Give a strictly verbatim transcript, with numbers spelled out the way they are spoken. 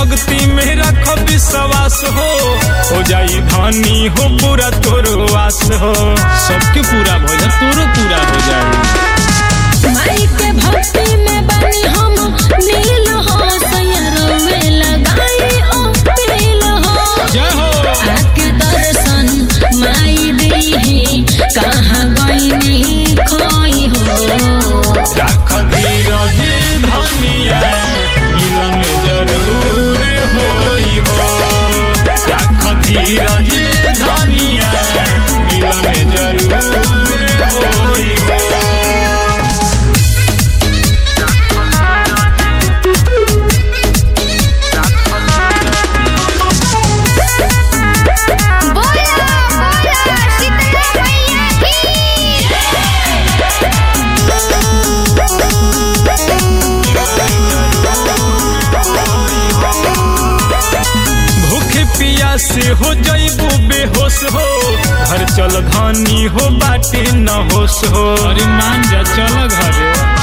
भक्ति में रख विश्वास हो हो जाई धनी हो पूरा तोरो आस हो। सबके पूरा हो जाए तोरो पूरा हो जाए। माई के भक्ति में बनी हम नील हो सैयरों में लगाई ओ पील हो। जय हो आके दर्शन माई दी कहाँ गई खोई हो। रख धीरज धनिया मिलन जरूर होई हो। रख धीरज धनिया मिलन जरूर होई हो। पिया से हो जाइबू बेहोश हो घर चल धनी हो बाटे न होश हो। अरे मान जा चल घरे।